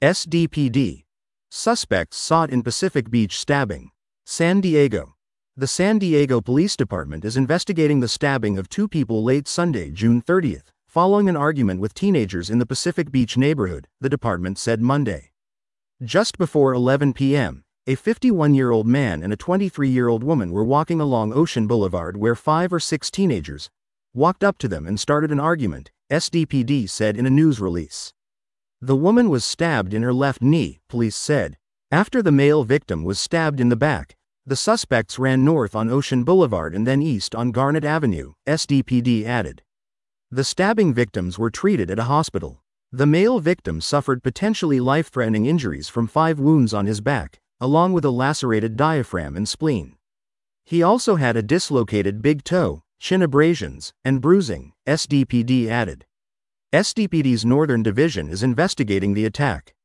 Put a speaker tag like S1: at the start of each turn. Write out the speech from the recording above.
S1: SDPD. Suspects sought in Pacific Beach stabbing. San Diego. The San Diego Police Department is investigating the stabbing of two people late Sunday, June 30th, following an argument with teenagers in the Pacific Beach neighborhood, the department said Monday. Just before 11 p.m., a 51-year-old man and a 23-year-old woman were walking along Ocean Boulevard where 5 or 6 teenagers walked up to them and started an argument, SDPD said in a news release. The woman was stabbed in her left knee, police said. After the male victim was stabbed in the back, the suspects ran north on Ocean Boulevard and then east on Garnet Avenue, SDPD added. The stabbing victims were treated at a hospital. The male victim suffered potentially life-threatening injuries from 5 wounds on his back, along with a lacerated diaphragm and spleen. He also had a dislocated big toe, shin abrasions, and bruising, SDPD added. SDPD's Northern Division is investigating the attack.